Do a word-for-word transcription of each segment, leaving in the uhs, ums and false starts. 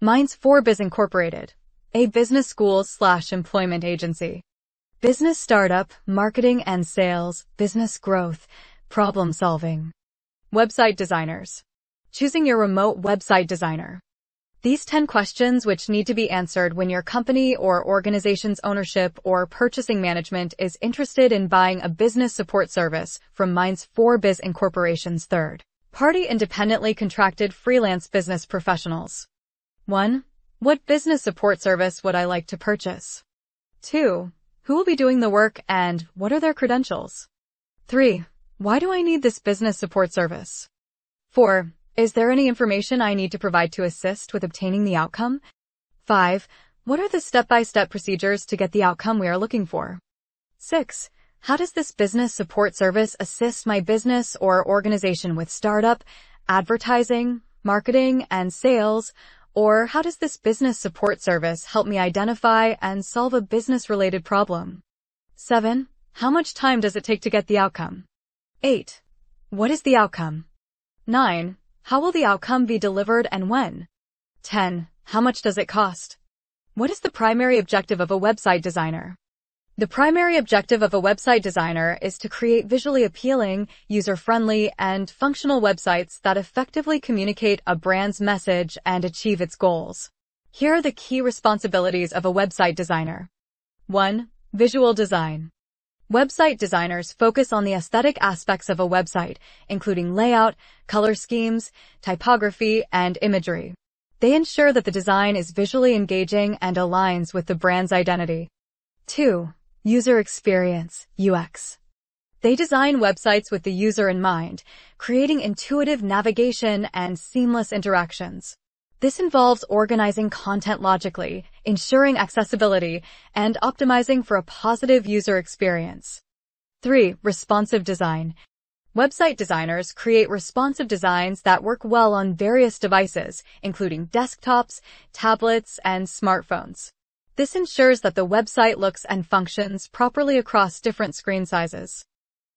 Minds four Biz Incorporated, a business school slash employment agency. Business startup, marketing and sales, business growth, problem solving. Website designers. Choosing your remote website designer. These ten questions which need to be answered when your company or organization's ownership or purchasing management is interested in buying a business support service from Minds four Biz Incorporation's third-party independently contracted freelance business professionals. one. What business support service would I like to purchase? two. Who will be doing the work and what are their credentials? three. Why do I need this business support service? four. Is there any information I need to provide to assist with obtaining the outcome? five. What are the step-by-step procedures to get the outcome we are looking for? six. How does this business support service assist my business or organization with startup, advertising, marketing, and sales? Or how does this business support service help me identify and solve a business-related problem? seven. How much time does it take to get the outcome? eight. What is the outcome? nine. How will the outcome be delivered and when? ten. How much does it cost? What is the primary objective of a website designer? The primary objective of a website designer is to create visually appealing, user-friendly, and functional websites that effectively communicate a brand's message and achieve its goals. Here are the key responsibilities of a website designer. one. Visual design. Website designers focus on the aesthetic aspects of a website, including layout, color schemes, typography, and imagery. They ensure that the design is visually engaging and aligns with the brand's identity. two. User experience, U X. They design websites with the user in mind, creating intuitive navigation and seamless interactions. This involves organizing content logically, ensuring accessibility, and optimizing for a positive user experience. three. Responsive design. Website designers create responsive designs that work well on various devices, including desktops, tablets, and smartphones. This ensures that the website looks and functions properly across different screen sizes.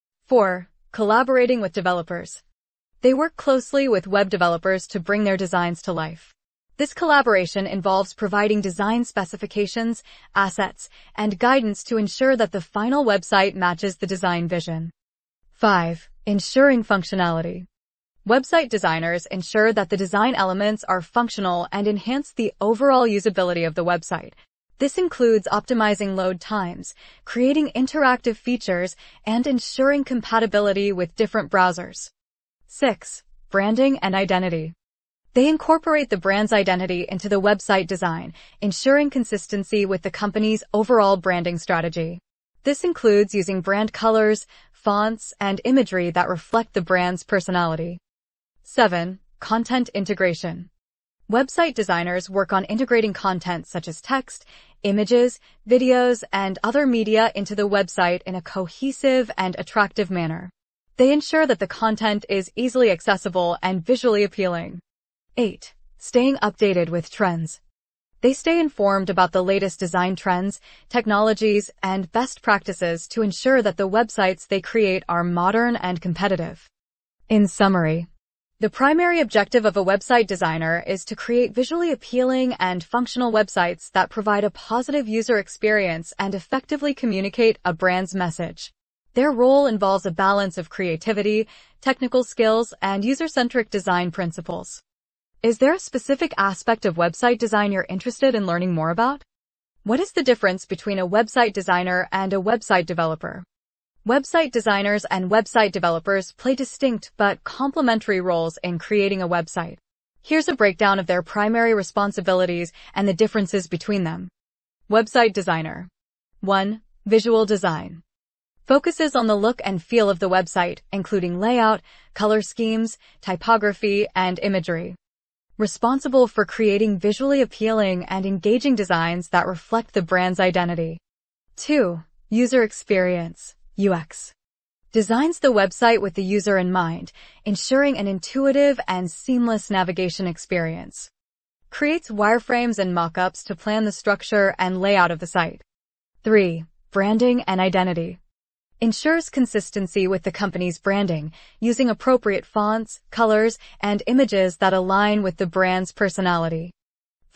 four. Collaborating with developers. They work closely with web developers to bring their designs to life. This collaboration involves providing design specifications, assets, and guidance to ensure that the final website matches the design vision. five. Ensuring functionality. Website designers ensure that the design elements are functional and enhance the overall usability of the website. This includes optimizing load times, creating interactive features, and ensuring compatibility with different browsers. six. Branding and identity. They incorporate the brand's identity into the website design, ensuring consistency with the company's overall branding strategy. This includes using brand colors, fonts, and imagery that reflect the brand's personality. seven. Content integration. Website designers work on integrating content such as text, images, videos, and other media into the website in a cohesive and attractive manner. They ensure that the content is easily accessible and visually appealing. eight. Staying updated with trends. They stay informed about the latest design trends, technologies, and best practices to ensure that the websites they create are modern and competitive. In summary, the primary objective of a website designer is to create visually appealing and functional websites that provide a positive user experience and effectively communicate a brand's message. Their role involves a balance of creativity, technical skills, and user-centric design principles. Is there a specific aspect of website design you're interested in learning more about? What is the difference between a website designer and a website developer? Website designers and website developers play distinct but complementary roles in creating a website. Here's a breakdown of their primary responsibilities and the differences between them. Website designer. one. Visual design. Focuses on the look and feel of the website, including layout, color schemes, typography, and imagery. Responsible for creating visually appealing and engaging designs that reflect the brand's identity. two. User experience, U X. Designs the website with the user in mind, ensuring an intuitive and seamless navigation experience. Creates wireframes and mockups to plan the structure and layout of the site. three. Branding and identity. Ensures consistency with the company's branding, using appropriate fonts, colors, and images that align with the brand's personality.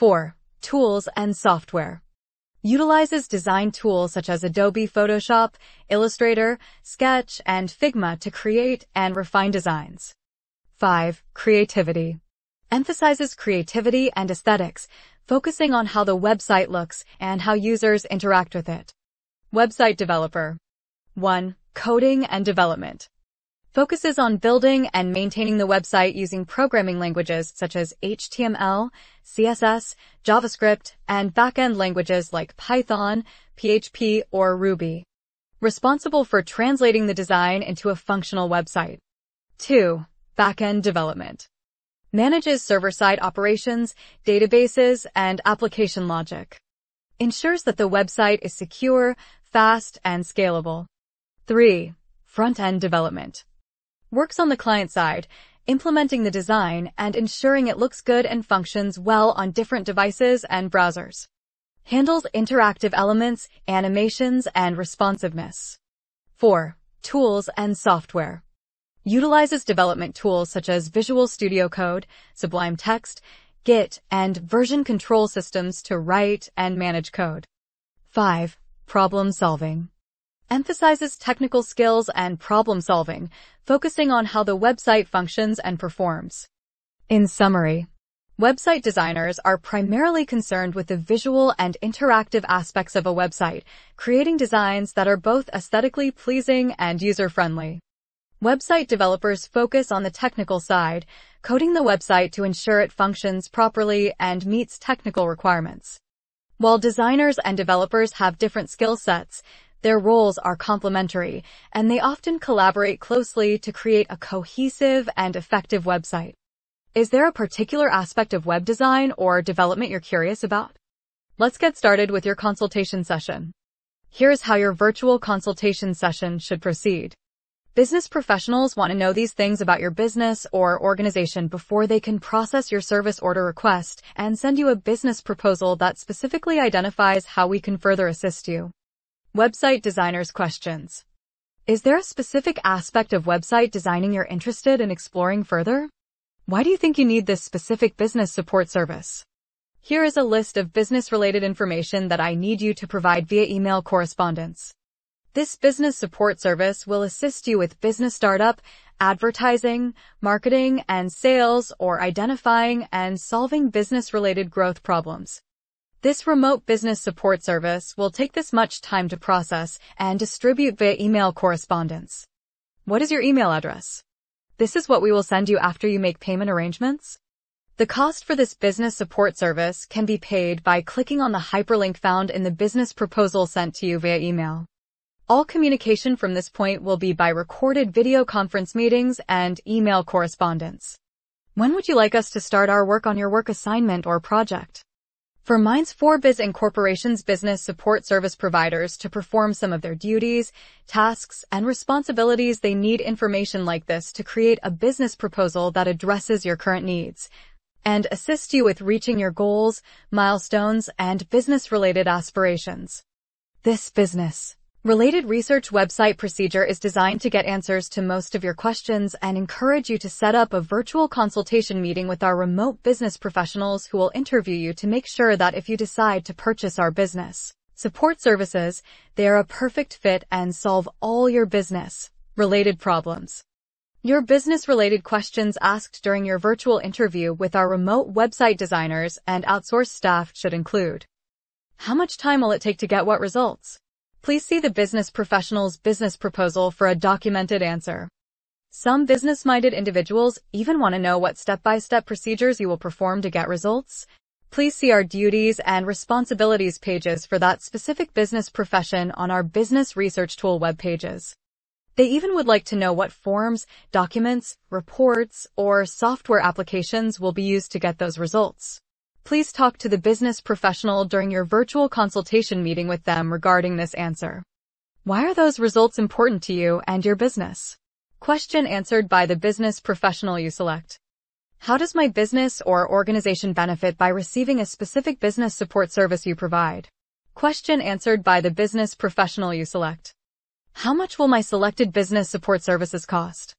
four. Tools and software. Utilizes design tools such as Adobe Photoshop, Illustrator, Sketch, and Figma to create and refine designs. five. Creativity. Emphasizes creativity and aesthetics, focusing on how the website looks and how users interact with it. Website developer. one. Coding and development. Focuses on building and maintaining the website using programming languages such as H T M L, C S S, JavaScript, and backend languages like Python, P H P, or Ruby. Responsible for translating the design into a functional website. two. Backend development. Manages server-side operations, databases, and application logic. Ensures that the website is secure, fast, and scalable. three. Front-end development. Works on the client side, implementing the design and ensuring it looks good and functions well on different devices and browsers. Handles interactive elements, animations, and responsiveness. four. Tools and software. Utilizes development tools such as Visual Studio Code, Sublime Text, Git, and version control systems to write and manage code. five. Problem solving. Emphasizes technical skills and problem solving, focusing on how the website functions and performs. In summary, website designers are primarily concerned with the visual and interactive aspects of a website, creating designs that are both aesthetically pleasing and user-friendly. Website developers focus on the technical side, coding the website to ensure it functions properly and meets technical requirements. While designers and developers have different skill sets, their roles are complementary, and they often collaborate closely to create a cohesive and effective website. Is there a particular aspect of web design or development you're curious about? Let's get started with your consultation session. Here's how your virtual consultation session should proceed. Business professionals want to know these things about your business or organization before they can process your service order request and send you a business proposal that specifically identifies how we can further assist you. Website designers' questions. Is there a specific aspect of website designing you're interested in exploring further? Why do you think you need this specific business support service? Here is a list of business-related information that I need you to provide via email correspondence. This business support service will assist you with business startup, advertising, marketing, and sales, or identifying and solving business-related growth problems. This remote business support service will take this much time to process and distribute via email correspondence. What is your email address? This is what we will send you after you make payment arrangements. The cost for this business support service can be paid by clicking on the hyperlink found in the business proposal sent to you via email. All communication from this point will be by recorded video conference meetings and email correspondence. When would you like us to start our work on your work assignment or project? For Minds four Biz Incorporation's business support service providers to perform some of their duties, tasks, and responsibilities, they need information like this to create a business proposal that addresses your current needs and assist you with reaching your goals, milestones, and business-related aspirations. This business related research website procedure is designed to get answers to most of your questions and encourage you to set up a virtual consultation meeting with our remote business professionals who will interview you to make sure that if you decide to purchase our business support services, they are a perfect fit and solve all your business-related problems. Your business-related questions asked during your virtual interview with our remote website designers and outsourced staff should include: how much time will it take to get what results? Please see the business professional's business proposal for a documented answer. Some business-minded individuals even want to know what step-by-step procedures you will perform to get results. Please see our duties and responsibilities pages for that specific business profession on our Business Research Tool web pages. They even would like to know what forms, documents, reports, or software applications will be used to get those results. Please talk to the business professional during your virtual consultation meeting with them regarding this answer. Why are those results important to you and your business? Question answered by the business professional you select. How does my business or organization benefit by receiving a specific business support service you provide? Question answered by the business professional you select. How much will my selected business support services cost?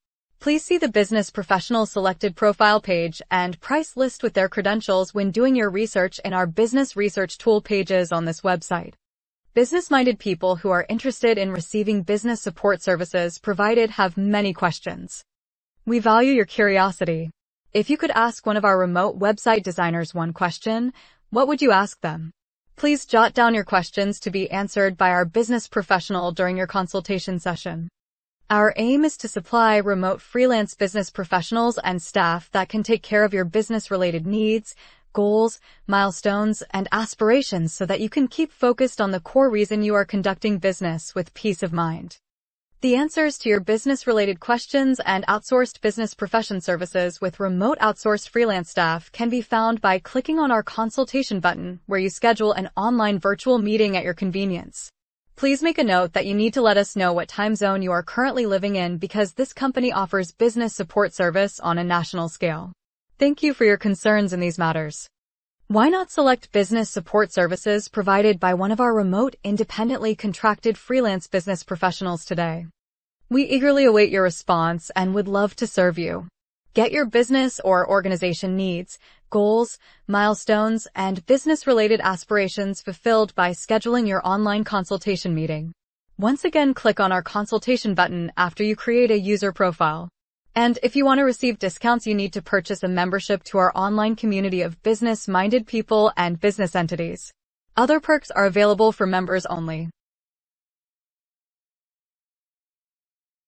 Please see the business professional selected profile page and price list with their credentials when doing your research in our business research tool pages on this website. Business-minded people who are interested in receiving business support services provided have many questions. We value your curiosity. If you could ask one of our remote website designers one question, what would you ask them? Please jot down your questions to be answered by our business professional during your consultation session. Our aim is to supply remote freelance business professionals and staff that can take care of your business-related needs, goals, milestones, and aspirations so that you can keep focused on the core reason you are conducting business with peace of mind. The answers to your business-related questions and outsourced business profession services with remote outsourced freelance staff can be found by clicking on our consultation button where you schedule an online virtual meeting at your convenience. Please make a note that you need to let us know what time zone you are currently living in because this company offers business support service on a national scale. Thank you for your concerns in these matters. Why not select business support services provided by one of our remote, independently contracted freelance business professionals today? We eagerly await your response and would love to serve you. Get your business or organization needs, goals, milestones, and business-related aspirations fulfilled by scheduling your online consultation meeting. Once again, click on our consultation button after you create a user profile. And if you want to receive discounts, you need to purchase a membership to our online community of business-minded people and business entities. Other perks are available for members only.